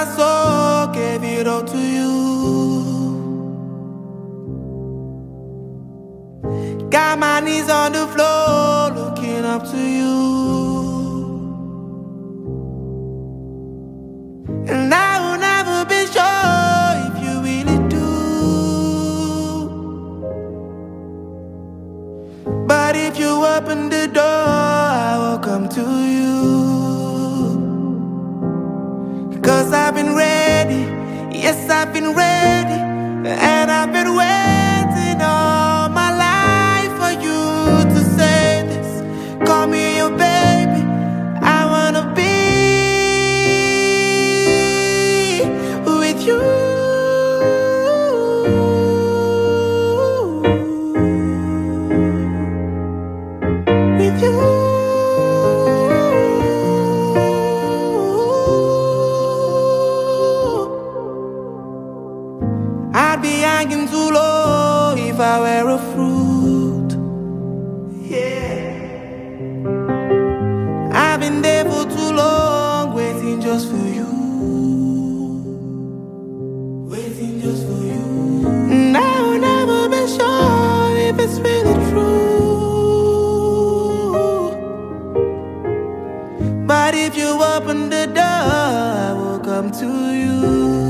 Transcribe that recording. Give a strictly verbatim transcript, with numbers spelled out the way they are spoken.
my soul, gave it all to you. Got my knees on the floor, looking up to you. And I will never be sure if you really do. But if you open the door, I will come to you. Cause I've been ready, yes I've been ready. And I've been waiting all my life for you to say this. Call me your baby, I wanna be with you. With you. I'd be hanging too low if I were a fruit. Yeah. I've been there for too long, waiting just for you. Waiting just for you. And I will never be sure if it's really true. But if you open the door, I will come to you.